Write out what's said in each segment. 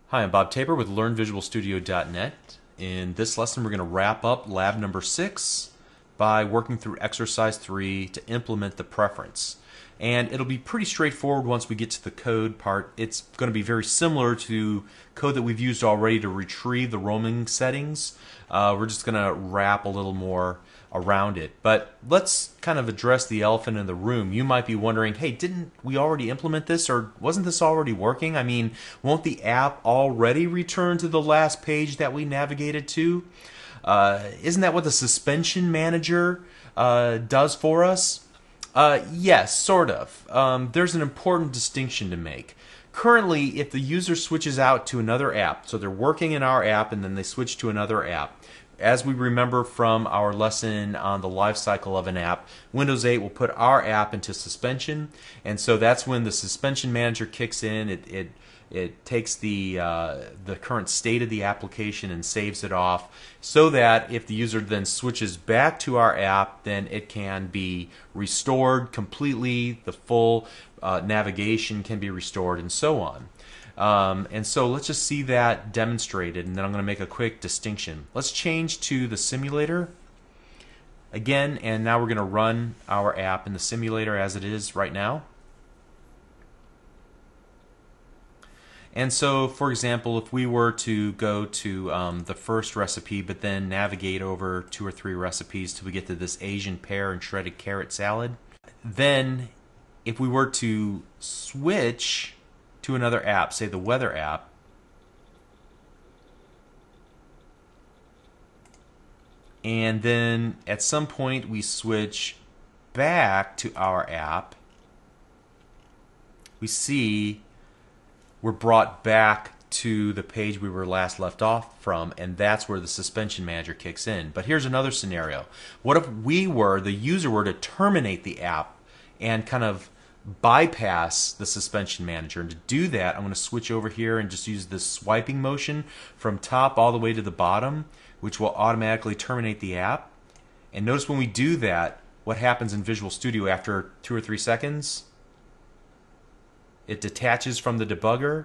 Hi, I'm Bob Tabor with LearnVisualStudio.net. In this lesson, we're going to wrap up lab number 6 by working through exercise 3 to implement the preference. And it'll be pretty straightforward once we get to the code part. It's going to be very similar to code that we've used already to retrieve the roaming settings. We're just going to wrap a little more around it. But let's kind of address the elephant in the room. You might be wondering, hey, didn't we already implement this, or wasn't this already working? I mean, won't the app already return to the last page that we navigated to? Isn't that what the suspension manager does for us? Yes, sort of. There's an important distinction to make. Currently, if the user switches out to another app, so they're working in our app and then they switch to another app, as we remember from our lesson on the life cycle of an app, Windows 8 will put our app into suspension, and so that's when the suspension manager kicks in. It takes the current state of the application and saves it off, so that if the user then switches back to our app, then it can be restored completely. The full navigation can be restored, and so on. And so let's just see that demonstrated, and then I'm going to make a quick distinction. Let's change to the simulator again, and now we're going to run our app in the simulator as it is right now. And so, for example, if we were to go to the first recipe, but then navigate over 2 or 3 recipes till we get to this Asian pear and shredded carrot salad, then if we were to switch to another app, say the weather app, and then at some point we switch back to our app, we see we're brought back to the page we were last left off from, and that's where the suspension manager kicks in. But here's another scenario. What if the user were to terminate the app and kind of bypass the suspension manager? And to do that, I'm going to switch over here and just use this swiping motion from top all the way to the bottom, which will automatically terminate the app. And notice when we do that, what happens in Visual Studio after 2 or 3 seconds? It detaches from the debugger.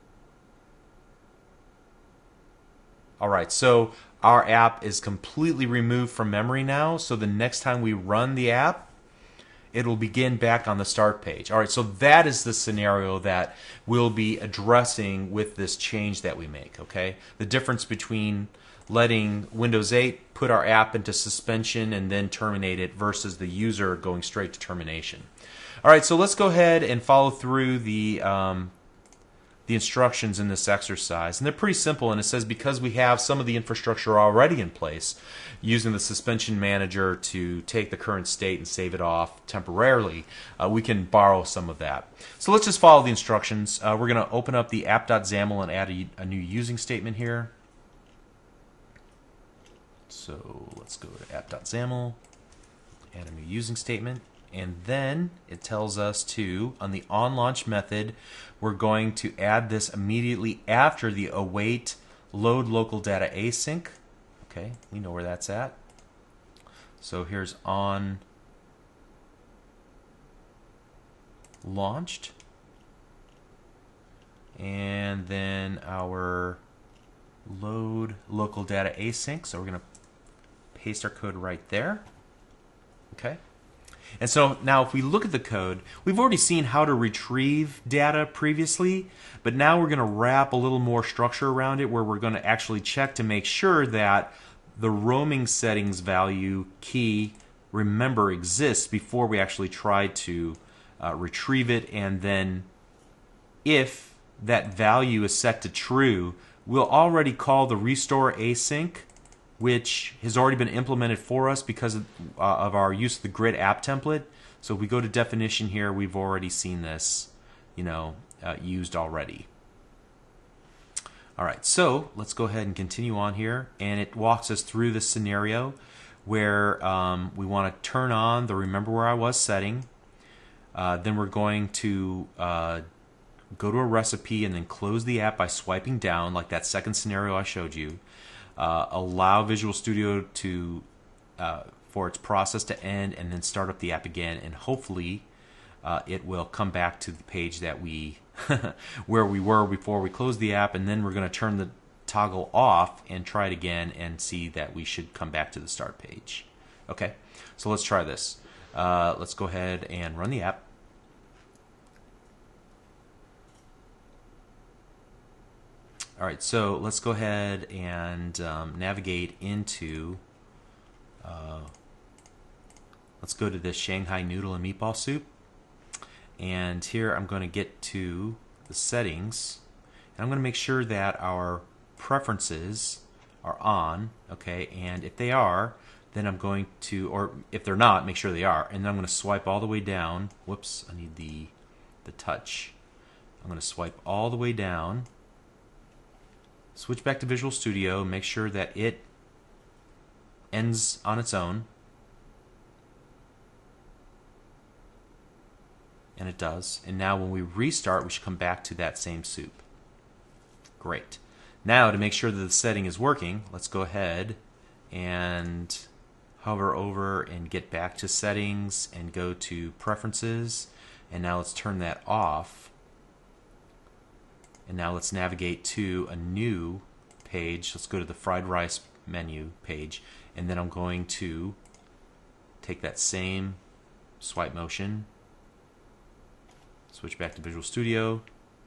Alright, so our app is completely removed from memory now, so the next time we run the app, it'll begin back on the start page. Alright, so that is the scenario that we'll be addressing with this change that we make, okay? The difference between letting Windows 8 put our app into suspension and then terminate it versus the user going straight to termination. Alright, so let's go ahead and follow through the instructions in this exercise. And they're pretty simple, and it says because we have some of the infrastructure already in place, using the suspension manager to take the current state and save it off temporarily, we can borrow some of that. So let's just follow the instructions. We're going to open up the app.xaml and add a new using statement here. So let's go to app.xaml, add a new using statement. And then it tells us to, on the onLaunch method, we're going to add this immediately after the await load local data async. Okay, we know where that's at. So here's on launched. And then our load local data async. So we're going to paste our code right there. Okay. And so now if we look at the code, we've already seen how to retrieve data previously, but now we're going to wrap a little more structure around it where we're going to actually check to make sure that the roaming settings value key, remember, exists before we actually try to retrieve it. And then if that value is set to true, we'll already call the restore async, which has already been implemented for us because of our use of the grid app template. So if we go to definition here, we've already seen this, used already. All right, so let's go ahead and continue on here, and it walks us through this scenario where we want to turn on the remember where I was setting. Then we're going to go to a recipe and then close the app by swiping down, like that second scenario I showed you. Allow Visual Studio to for its process to end, and then start up the app again, and hopefully it will come back to the page that we where we were before we closed the app, and then we're going to turn the toggle off and try it again and see that we should come back to the start page. Okay, so let's try this. Let's go ahead and run the app. All right, so let's go ahead and navigate into, let's go to this Shanghai noodle and meatball soup. And here I'm going to get to the settings, and I'm going to make sure that our preferences are on, okay, and if they are, then I'm going to, or if they're not, make sure they are, and then I'm going to swipe all the way down. Whoops, I need the touch. I'm going to swipe all the way down, switch back to Visual Studio, make sure that it ends on its own, and it does. And now when we restart, we should come back to that same soup. Great. Now to make sure that the setting is working, let's go ahead and hover over and get back to settings and go to preferences, and now let's turn that off. And now let's navigate to a new page. Let's go to the fried rice menu page, and then I'm going to take that same swipe motion, switch back to Visual Studio,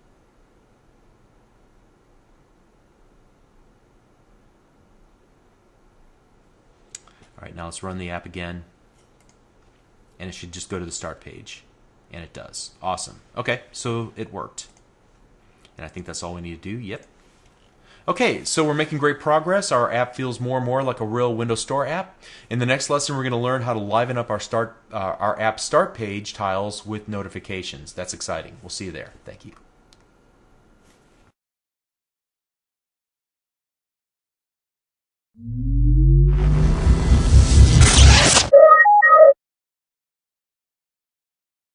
all right, now let's run the app again, and it should just go to the start page, and it does. Awesome. Okay, so it worked, and I think that's all we need to do. Yep. Okay, so we're making great progress. Our app feels more and more like a real Windows Store app. In the next lesson, we're going to learn how to liven up our app start page tiles with notifications. That's exciting. We'll see you there. Thank you.